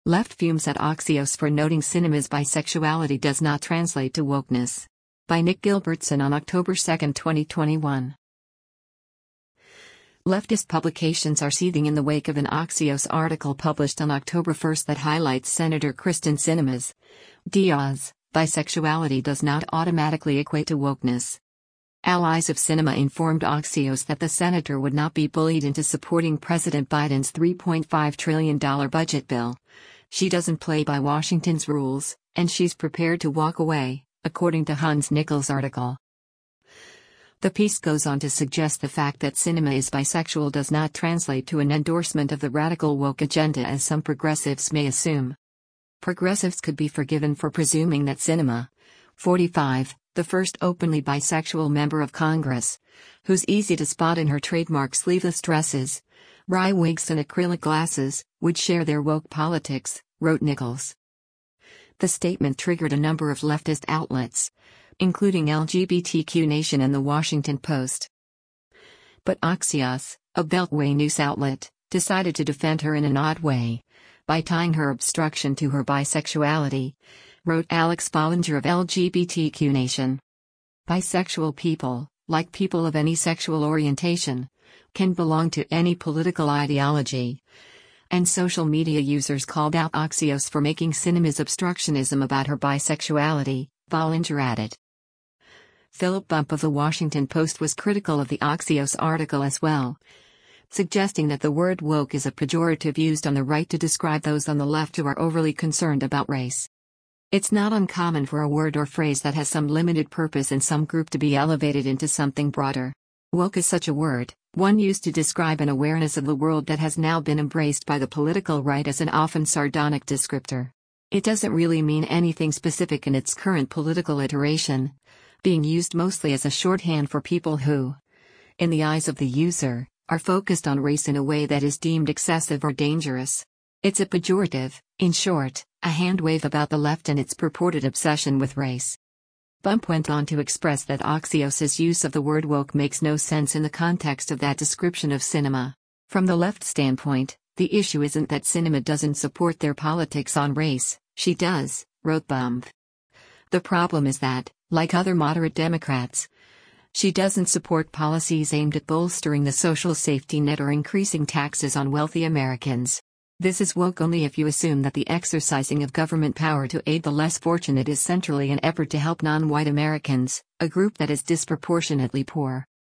Left fumes at Axios for noting Sinema's bisexuality does not translate to wokeness. By Nick Gilbertson on October 2, 2021. Leftist publications are seething in the wake of an Axios article published on October 1 that highlights Senator Kyrsten Sinema's Diaz, bisexuality does not automatically equate to wokeness. Allies of Sinema informed Axios that the senator would not be bullied into supporting President Biden's $3.5 trillion budget bill. She doesn't play by Washington's rules, and she's prepared to walk away, according to Hans Nichols' article. The piece goes on to suggest the fact that Sinema is bisexual does not translate to an endorsement of the radical woke agenda as some progressives may assume. Progressives could be forgiven for presuming that Sinema, 45, the first openly bisexual member of Congress, who's easy to spot in her trademark sleeveless dresses, wry wigs and acrylic glasses, would share their woke politics, wrote Nichols. The statement triggered a number of leftist outlets, including LGBTQ Nation and The Washington Post. But Axios, a Beltway news outlet, decided to defend her in an odd way, by tying her obstruction to her bisexuality, wrote Alex Bollinger of LGBTQ Nation. Bisexual people, like people of any sexual orientation, can belong to any political ideology. And social media users called out Axios for making Sinema's obstructionism about her bisexuality, Bollinger added. Philip Bump of The Washington Post was critical of the Axios article as well, suggesting that the word woke is a pejorative used on the right to describe those on the left who are overly concerned about race. It's not uncommon for a word or phrase that has some limited purpose in some group to be elevated into something broader. Woke is such a word, one used to describe an awareness of the world that has now been embraced by the political right as an often sardonic descriptor. It doesn't really mean anything specific in its current political iteration, being used mostly as a shorthand for people who, in the eyes of the user, are focused on race in a way that is deemed excessive or dangerous. It's a pejorative, in short, a handwave about the left and its purported obsession with race. Bump went on to express that Axios's use of the word woke makes no sense in the context of that description of Sinema. From the left standpoint, the issue isn't that Sinema doesn't support their politics on race, she does, wrote Bump. The problem is that, like other moderate Democrats, she doesn't support policies aimed at bolstering the social safety net or increasing taxes on wealthy Americans. This is woke only if you assume that the exercising of government power to aid the less fortunate is centrally an effort to help non-white Americans, a group that is disproportionately poor.